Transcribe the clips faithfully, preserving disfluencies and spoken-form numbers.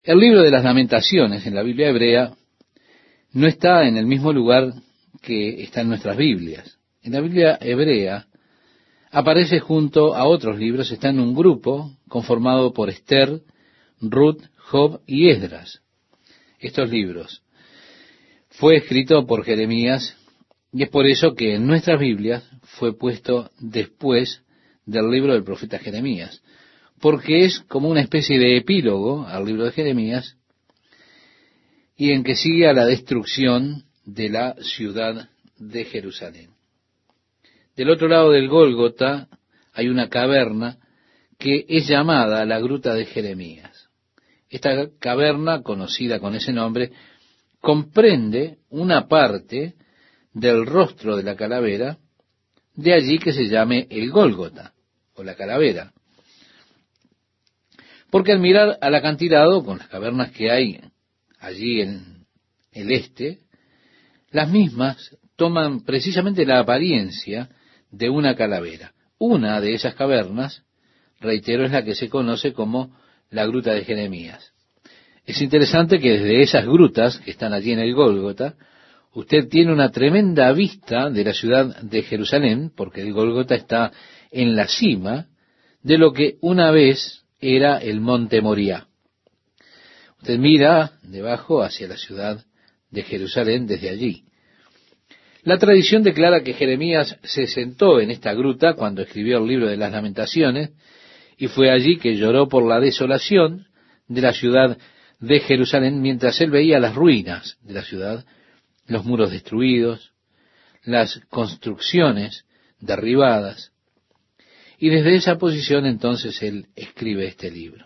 El libro de las Lamentaciones en la Biblia hebrea no está en el mismo lugar que está en nuestras Biblias. En la Biblia hebrea aparece junto a otros libros, está en un grupo conformado por Esther, Ruth, Job y Esdras. Estos libros fue escrito por Jeremías y es por eso que en nuestras Biblias fue puesto después del libro del profeta Jeremías, porque es como una especie de epílogo al libro de Jeremías y en que sigue a la destrucción de la ciudad de Jerusalén. Del otro lado del Gólgota hay una caverna que es llamada la Gruta de Jeremías. Esta caverna, conocida con ese nombre, comprende una parte del rostro de la calavera, de allí que se llame el Gólgota, o la calavera. Porque al mirar al acantilado, con las cavernas que hay allí en el este, las mismas toman precisamente la apariencia de una calavera. Una de esas cavernas, reitero, es la que se conoce como la Gruta de Jeremías. Es interesante que desde esas grutas que están allí en el Gólgota, usted tiene una tremenda vista de la ciudad de Jerusalén, porque el Gólgota está en la cima de lo que una vez era el monte Moriah. Usted mira debajo hacia la ciudad de Jerusalén desde allí. La tradición declara que Jeremías se sentó en esta gruta cuando escribió el libro de las Lamentaciones, y fue allí que lloró por la desolación de la ciudad de Jerusalén, mientras él veía las ruinas de la ciudad, los muros destruidos, las construcciones derribadas, y desde esa posición entonces él escribe este libro.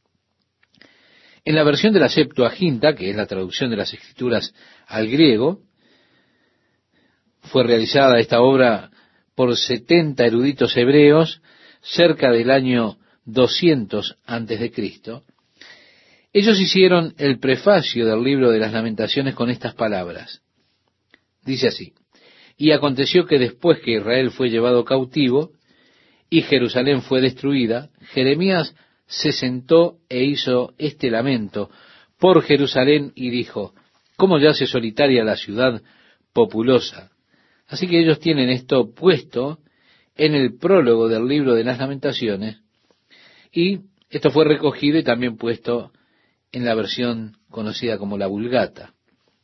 En la versión de la Septuaginta, que es la traducción de las Escrituras al griego, fue realizada esta obra por setenta eruditos hebreos cerca del año doscientos antes de Cristo. Ellos hicieron el prefacio del libro de las Lamentaciones con estas palabras. Dice así: y aconteció que después que Israel fue llevado cautivo y Jerusalén fue destruida, Jeremías se sentó e hizo este lamento por Jerusalén y dijo: ¿cómo yace solitaria la ciudad populosa? Así que ellos tienen esto puesto en el prólogo del libro de las Lamentaciones, y esto fue recogido y también puesto en la versión conocida como la Vulgata.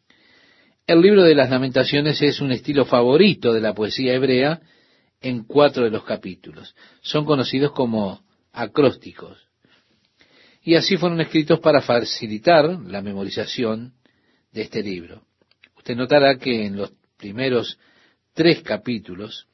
El libro de las Lamentaciones es un estilo favorito de la poesía hebrea en cuatro de los capítulos. Son conocidos como acrósticos. Y así fueron escritos para facilitar la memorización de este libro. Usted notará que en los primeros tres capítulos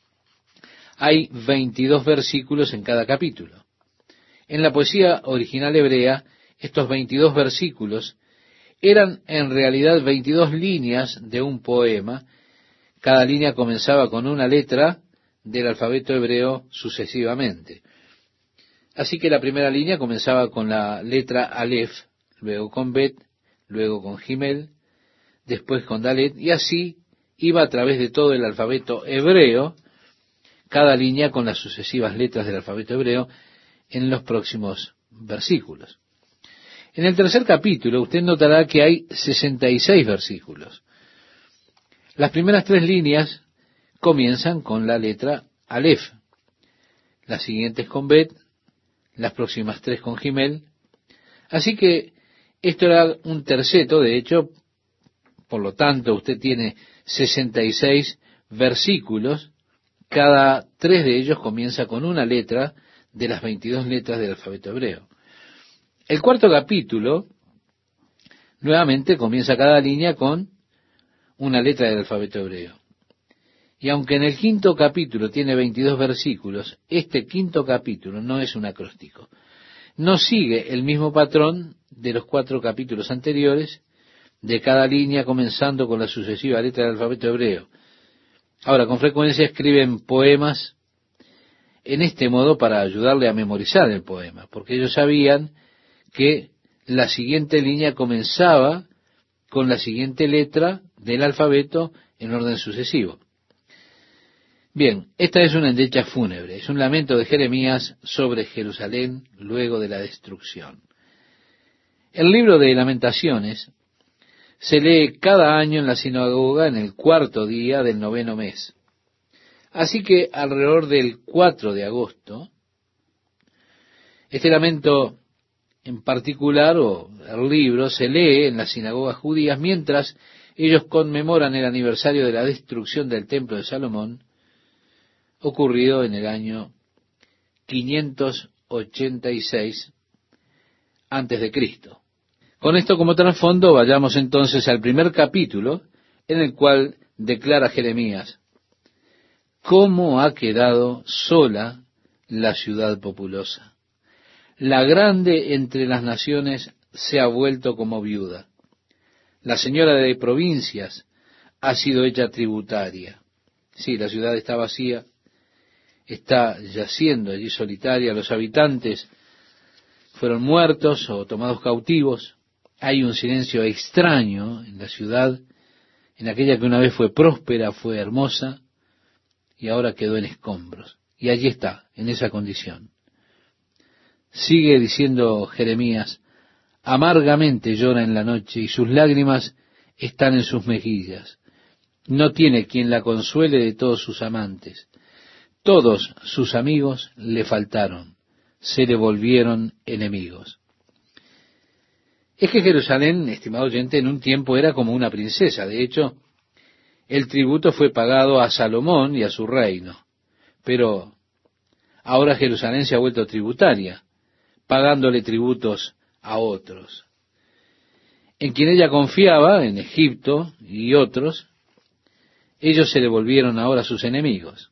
hay veintidós versículos en cada capítulo. En la poesía original hebrea, estos veintidós versículos eran en realidad veintidós líneas de un poema. Cada línea comenzaba con una letra del alfabeto hebreo sucesivamente. Así que la primera línea comenzaba con la letra Aleph, luego con Bet, luego con Gimel, después con Dalet, y así iba a través de todo el alfabeto hebreo, cada línea con las sucesivas letras del alfabeto hebreo en los próximos versículos. En el tercer capítulo usted notará que hay sesenta y seis versículos. Las primeras tres líneas comienzan con la letra Aleph, las siguientes con Bet, las próximas tres con Gimel. Así que esto era un terceto, de hecho, por lo tanto usted tiene sesenta y seis versículos, cada tres de ellos comienza con una letra de las veintidós letras del alfabeto hebreo. El cuarto capítulo, nuevamente comienza cada línea con una letra del alfabeto hebreo. Y aunque en el quinto capítulo tiene veintidós versículos, este quinto capítulo no es un acróstico. No sigue el mismo patrón de los cuatro capítulos anteriores, de cada línea comenzando con la sucesiva letra del alfabeto hebreo. Ahora, con frecuencia escriben poemas en este modo para ayudarle a memorizar el poema, porque ellos sabían que la siguiente línea comenzaba con la siguiente letra del alfabeto en orden sucesivo. Bien, esta es una endecha fúnebre, es un lamento de Jeremías sobre Jerusalén luego de la destrucción. El libro de Lamentaciones se lee cada año en la sinagoga en el cuarto día del noveno mes. Así que alrededor del cuatro de agosto, este lamento en particular, o el libro, se lee en las sinagogas judías mientras ellos conmemoran el aniversario de la destrucción del templo de Salomón, ocurrido en el año quinientos ochenta y seis antes de Cristo. Con esto como trasfondo, vayamos entonces al primer capítulo, en el cual declara Jeremías: ¿cómo ha quedado sola la ciudad populosa? La grande entre las naciones se ha vuelto como viuda. La señora de provincias ha sido hecha tributaria. Sí, la ciudad está vacía, está yaciendo allí solitaria, los habitantes fueron muertos o tomados cautivos. Hay un silencio extraño en la ciudad, en aquella que una vez fue próspera, fue hermosa, y ahora quedó en escombros. Y allí está, en esa condición. Sigue diciendo Jeremías: amargamente llora en la noche y sus lágrimas están en sus mejillas. No tiene quien la consuele de todos sus amantes. Todos sus amigos le faltaron, se le volvieron enemigos. Es que Jerusalén, estimado oyente, en un tiempo era como una princesa. De hecho, el tributo fue pagado a Salomón y a su reino. Pero ahora Jerusalén se ha vuelto tributaria, pagándole tributos a otros. En quien ella confiaba, en Egipto y otros, ellos se le volvieron ahora sus enemigos.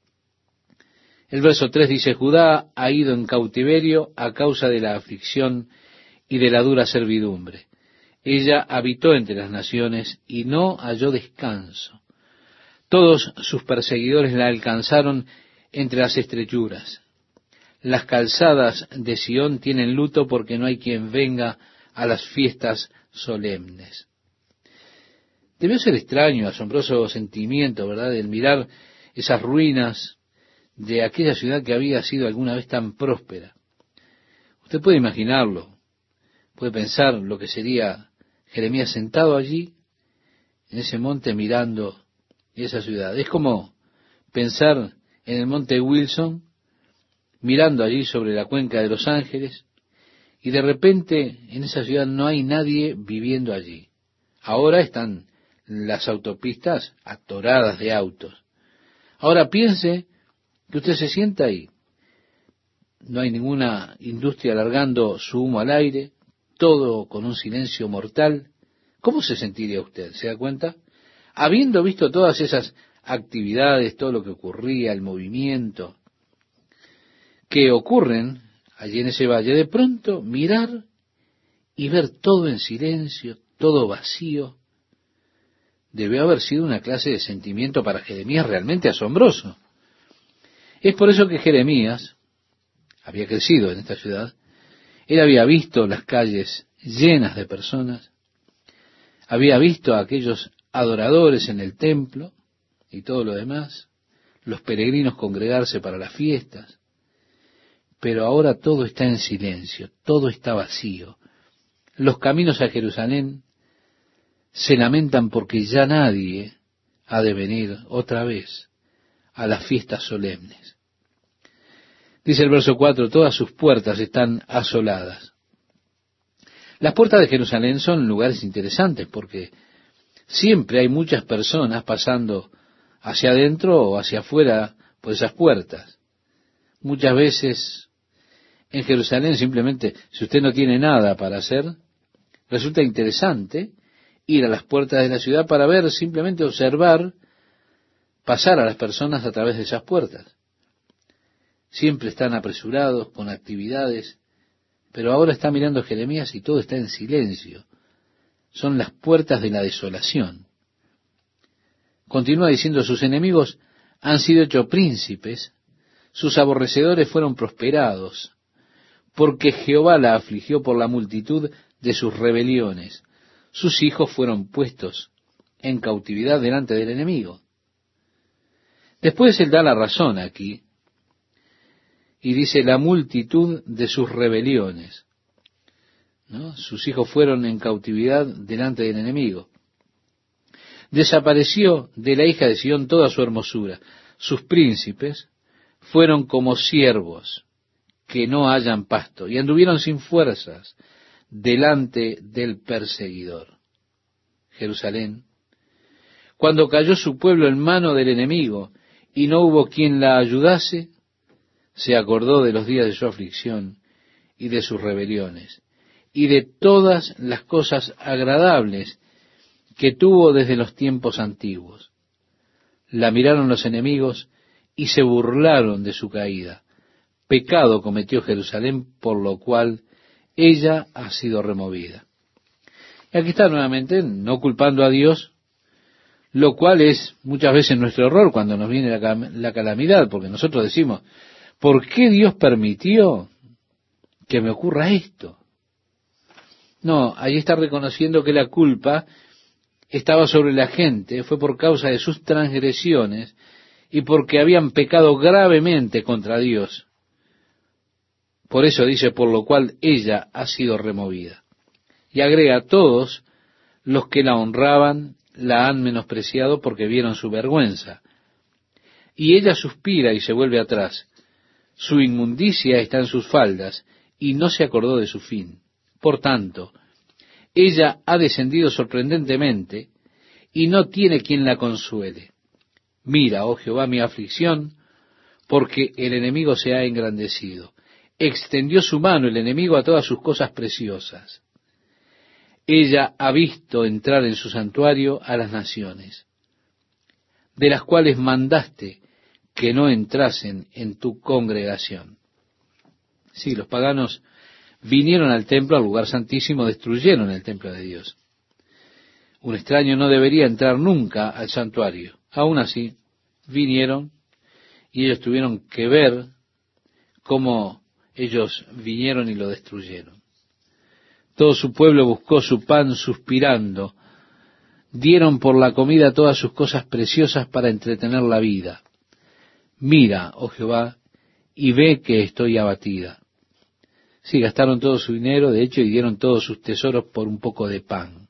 El verso tres dice: Judá ha ido en cautiverio a causa de la aflicción y de la dura servidumbre. Ella habitó entre las naciones y no halló descanso. Todos sus perseguidores la alcanzaron entre las estrechuras. Las calzadas de Sión tienen luto porque no hay quien venga a las fiestas solemnes. Debió ser extraño, asombroso sentimiento, ¿verdad?, el mirar esas ruinas de aquella ciudad que había sido alguna vez tan próspera. Usted puede imaginarlo, puede pensar lo que sería Jeremías sentado allí, en ese monte, mirando esa ciudad. Es como pensar en el monte Wilson, mirando allí sobre la cuenca de Los Ángeles, y de repente en esa ciudad no hay nadie viviendo allí. Ahora están las autopistas atoradas de autos. Ahora piense que usted se sienta ahí. No hay ninguna industria largando su humo al aire, todo con un silencio mortal. ¿Cómo se sentiría usted? ¿Se da cuenta? Habiendo visto todas esas actividades, todo lo que ocurría, el movimiento que ocurren allí en ese valle, de pronto mirar y ver todo en silencio, todo vacío, debió haber sido una clase de sentimiento para Jeremías realmente asombroso. Es por eso que Jeremías había crecido en esta ciudad. Él había visto las calles llenas de personas, había visto a aquellos adoradores en el templo y todo lo demás, los peregrinos congregarse para las fiestas, pero ahora todo está en silencio, todo está vacío. Los caminos a Jerusalén se lamentan porque ya nadie ha de venir otra vez a las fiestas solemnes. Dice el verso cuatro: todas sus puertas están asoladas. Las puertas de Jerusalén son lugares interesantes porque siempre hay muchas personas pasando hacia adentro o hacia afuera por esas puertas. Muchas veces en Jerusalén, simplemente, si usted no tiene nada para hacer, resulta interesante ir a las puertas de la ciudad para ver, simplemente observar, pasar a las personas a través de esas puertas. Siempre están apresurados con actividades, pero ahora está mirando Jeremías y todo está en silencio. Son las puertas de la desolación. Continúa diciendo: sus enemigos han sido hechos príncipes, sus aborrecedores fueron prosperados, porque Jehová la afligió por la multitud de sus rebeliones. Sus hijos fueron puestos en cautividad delante del enemigo. Después él da la razón aquí, y dice: la multitud de sus rebeliones. ¿no? Sus hijos fueron en cautividad delante del enemigo. Desapareció de la hija de Sión toda su hermosura. Sus príncipes fueron como siervos que no hallan pasto, y anduvieron sin fuerzas delante del perseguidor. Jerusalén, cuando cayó su pueblo en mano del enemigo, y no hubo quien la ayudase, se acordó de los días de su aflicción, y de sus rebeliones, y de todas las cosas agradables que tuvo desde los tiempos antiguos. La miraron los enemigos, y se burlaron de su caída. Pecado cometió Jerusalén, por lo cual ella ha sido removida. Y aquí está nuevamente, no culpando a Dios, lo cual es muchas veces nuestro error cuando nos viene la, la calamidad, porque nosotros decimos, ¿por qué Dios permitió que me ocurra esto? No, ahí está reconociendo que la culpa estaba sobre la gente, fue por causa de sus transgresiones y porque habían pecado gravemente contra Dios. Por eso dice, por lo cual ella ha sido removida. Y agrega, todos los que la honraban la han menospreciado porque vieron su vergüenza. Y ella suspira y se vuelve atrás. Su inmundicia está en sus faldas y no se acordó de su fin. Por tanto, ella ha descendido sorprendentemente y no tiene quien la consuele. Mira, oh Jehová, mi aflicción, porque el enemigo se ha engrandecido. Extendió su mano el enemigo a todas sus cosas preciosas. Ella ha visto entrar en su santuario a las naciones, de las cuales mandaste que no entrasen en tu congregación. Sí, los paganos vinieron al templo, al lugar santísimo, destruyeron el templo de Dios. Un extraño no debería entrar nunca al santuario. Aún así, vinieron y ellos tuvieron que ver cómo ellos vinieron y lo destruyeron. Todo su pueblo buscó su pan suspirando. Dieron por la comida todas sus cosas preciosas para entretener la vida. Mira, oh Jehová, y ve que estoy abatida. Sí, gastaron todo su dinero, de hecho, y dieron todos sus tesoros por un poco de pan.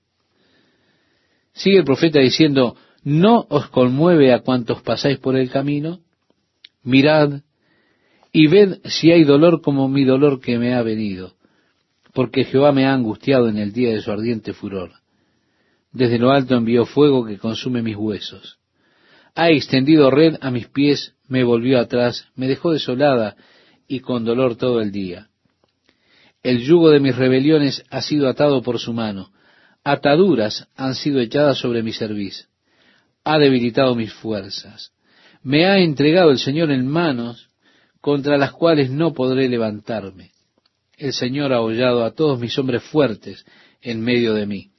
Sigue el profeta diciendo, ¿no os conmueve a cuantos pasáis por el camino? Mirad y ved si hay dolor como mi dolor que me ha venido, porque Jehová me ha angustiado en el día de su ardiente furor. Desde lo alto envió fuego que consume mis huesos. Ha extendido red a mis pies, me volvió atrás, me dejó desolada y con dolor todo el día. El yugo de mis rebeliones ha sido atado por su mano, ataduras han sido echadas sobre mi cerviz. Ha debilitado mis fuerzas. Me ha entregado el Señor en manos contra las cuales no podré levantarme. El Señor ha hollado a todos mis hombres fuertes en medio de mí.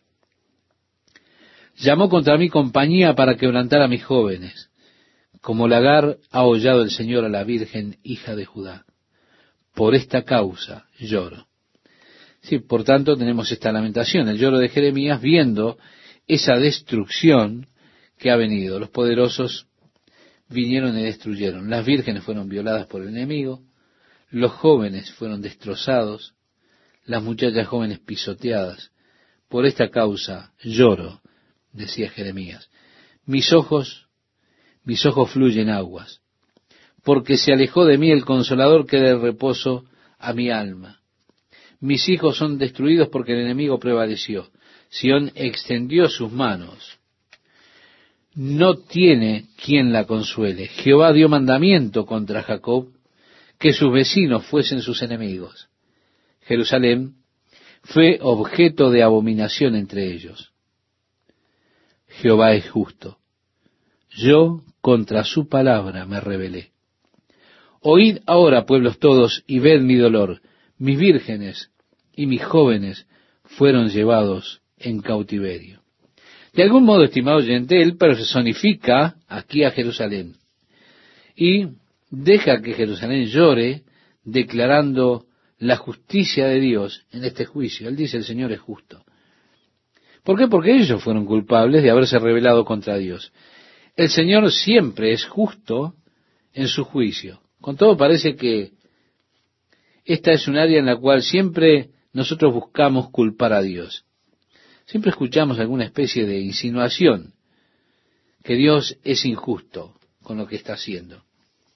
Llamó contra mí compañía para quebrantar a mis jóvenes. Como lagar ha hollado el Señor a la Virgen, hija de Judá. Por esta causa lloro. Sí, por tanto tenemos esta lamentación, el lloro de Jeremías viendo esa destrucción que ha venido. Los poderosos vinieron y destruyeron. Las vírgenes fueron violadas por el enemigo. Los jóvenes fueron destrozados. Las muchachas jóvenes pisoteadas. Por esta causa lloro, decía Jeremías. Mis ojos, mis ojos fluyen aguas, porque se alejó de mí el consolador que dé reposo a mi alma. Mis hijos son destruidos porque el enemigo prevaleció. Sión extendió sus manos. No tiene quien la consuele. Jehová dio mandamiento contra Jacob, que sus vecinos fuesen sus enemigos. Jerusalén fue objeto de abominación entre ellos. Jehová es justo. Yo contra su palabra me rebelé. Oíd ahora, pueblos todos, y ved mi dolor. Mis vírgenes y mis jóvenes fueron llevados en cautiverio. De algún modo, estimado oyente, él personifica aquí a Jerusalén y deja que Jerusalén llore declarando la justicia de Dios en este juicio. Él dice, el Señor es justo. ¿Por qué? Porque ellos fueron culpables de haberse rebelado contra Dios. El Señor siempre es justo en su juicio. Con todo parece que esta es un área en la cual siempre nosotros buscamos culpar a Dios. Siempre escuchamos alguna especie de insinuación que Dios es injusto con lo que está haciendo.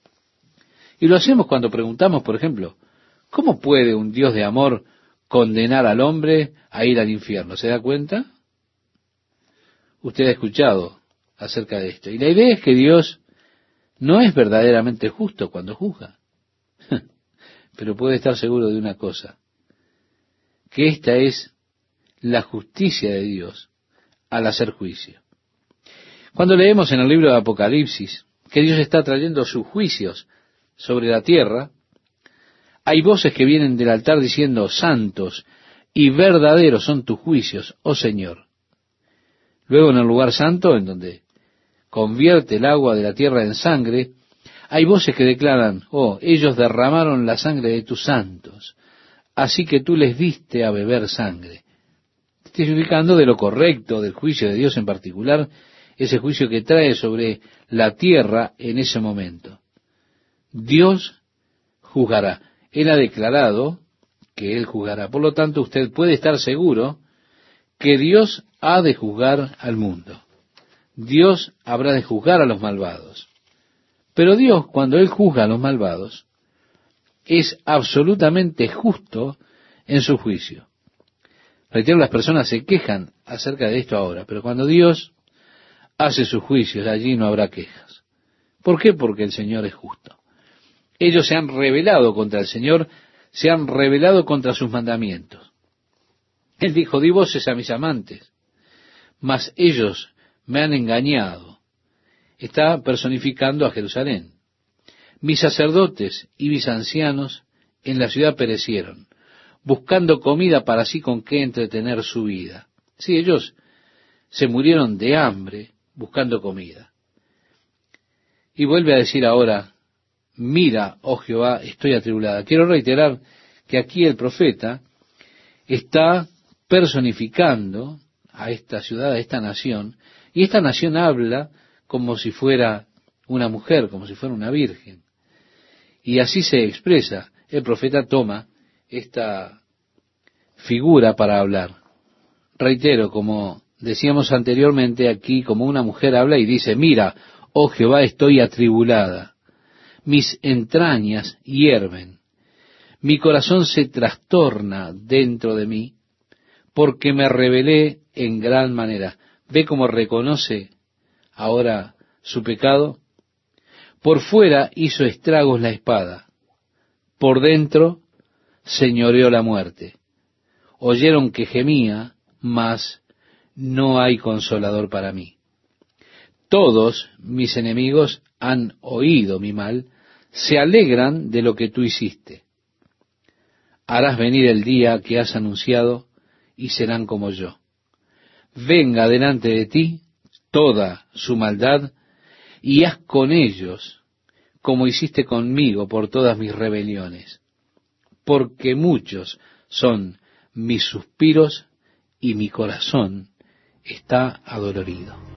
Y lo hacemos cuando preguntamos, por ejemplo, ¿cómo puede un Dios de amor condenar al hombre a ir al infierno? ¿Se da cuenta? Usted ha escuchado acerca de esto. Y la idea es que Dios no es verdaderamente justo cuando juzga. Pero puede estar seguro de una cosa, que esta es la justicia de Dios al hacer juicio. Cuando leemos en el libro de Apocalipsis que Dios está trayendo sus juicios sobre la tierra, hay voces que vienen del altar diciendo, santos y verdaderos son tus juicios, oh Señor. Luego en el lugar santo, en donde convierte el agua de la tierra en sangre, hay voces que declaran, oh, ellos derramaron la sangre de tus santos, así que tú les diste a beber sangre. Testificando de lo correcto del juicio de Dios en particular, ese juicio que trae sobre la tierra en ese momento. Dios juzgará. Él ha declarado que Él juzgará. Por lo tanto, usted puede estar seguro que Dios ha de juzgar al mundo. Dios habrá de juzgar a los malvados. Pero Dios, cuando Él juzga a los malvados, es absolutamente justo en su juicio. Reitero, las personas se quejan acerca de esto ahora, pero cuando Dios hace sus juicios, allí no habrá quejas. ¿Por qué? Porque el Señor es justo. Ellos se han rebelado contra el Señor, se han rebelado contra sus mandamientos. Él dijo, di voces a mis amantes, mas ellos me han engañado. Está personificando a Jerusalén. Mis sacerdotes y mis ancianos en la ciudad perecieron, buscando comida para sí con qué entretener su vida. Sí, ellos se murieron de hambre buscando comida. Y vuelve a decir ahora, mira, oh Jehová, estoy atribulada. Quiero reiterar que aquí el profeta está personificando a esta ciudad, a esta nación, y esta nación habla como si fuera una mujer, como si fuera una virgen. Y así se expresa. El profeta toma esta figura para hablar. Reitero, como decíamos anteriormente, aquí como una mujer habla y dice, mira, oh Jehová, estoy atribulada. Mis entrañas hierven. Mi corazón se trastorna dentro de mí, porque me rebelé en gran manera. ¿Ve cómo reconoce ahora su pecado? Por fuera hizo estragos la espada, por dentro señoreó la muerte. Oyeron que gemía, mas no hay consolador para mí. Todos mis enemigos han oído mi mal, se alegran de lo que tú hiciste. Harás venir el día que has anunciado, y serán como yo. Venga delante de ti toda su maldad, y haz con ellos como hiciste conmigo por todas mis rebeliones, porque muchos son mis suspiros, y mi corazón está adolorido.